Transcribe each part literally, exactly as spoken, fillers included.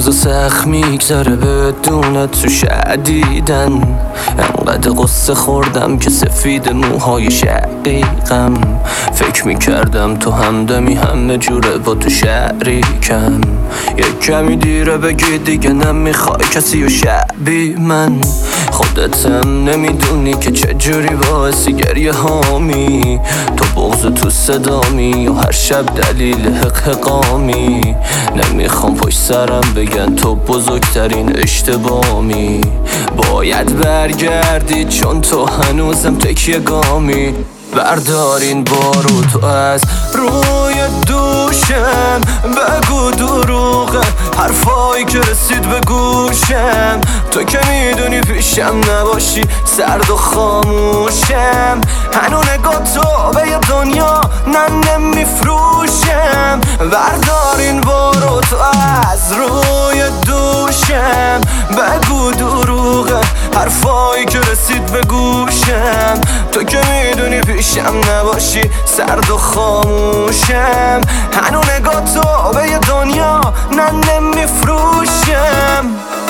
روزا سخت میگذره بدون تو شدیدن. انقدر قصه خوردم که سفید موهای شقیقم. فکر میکردم تو همدمی همه جوره با تو شریکم. یک کمی دیره بگی دیگه نمیخوای کسی و شبی من. خودتم نمیدونی که چجوری باعثی گریه هامی. تو بغض تو صدامی و هر شب دلیل حق حقامی. نمیخوام پشت سرم بگن تو بزرگترین اشتبامی. باید برگردی چون تو هنوزم تکیه گامی. بردارین بارو تو از روی دوشم. بگو دروغه حرفایی که رسید به گوشم. تو که میدونی پیشم نباشی سرد و خاموشم. هنو نگاه تو به یه دنیا نه نمیفروشم. بردارین بارو تو از روی دوشم. بگو دروغه حرفایی که رسید به گوشم. تو که میدونی پیشم نباشی سرد و خاموشم. هنو نگاه تو به یه دنیا نه نمیفروشم.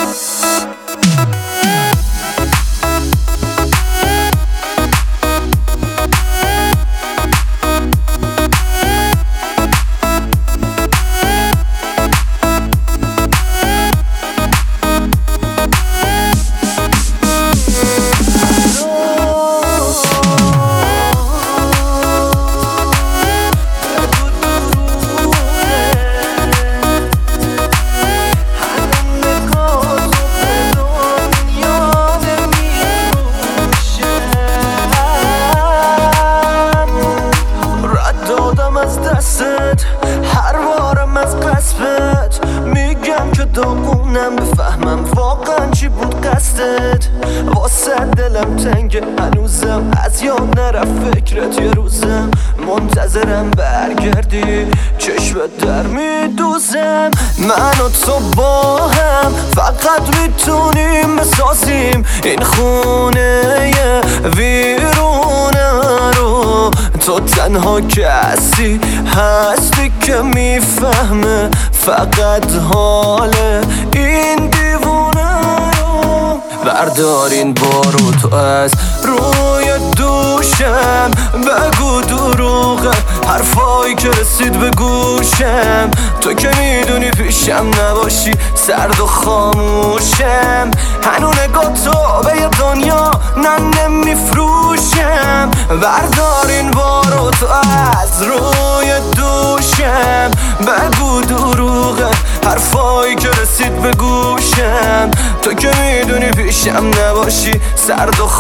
هر بارم از قصبت میگم که داغونم. بفهمم واقعا چی بود قصدت. واسه دلم تنگه هنوزم از یاد نرفت فکرت. یه روزم منتظرم برگردی چشمت در میدوزم. من و تو با هم فقط میتونیم بسازیم این خونه ویرونه رو. تو تنها کسی هستی که میفهمه فقط حال این دیوونه رو. بردارین بارو تو از روی دوشم. بگو دروغه حرفایی که رسید به گوشم. تو که میدونی پیشم نباشی سرد و خاموشم. هنو نگاه تو به یه دنیا نه نمیفروشم. بردارین بارو تو از روی دوشم. بگو دروغه حرفایی که رسید به گوشم. تو که میدونی پیشم نباشی سرد و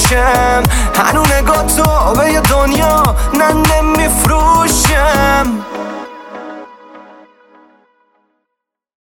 خاموشم. هنو نگاه تو به یه دنیا نه نمیفروشم.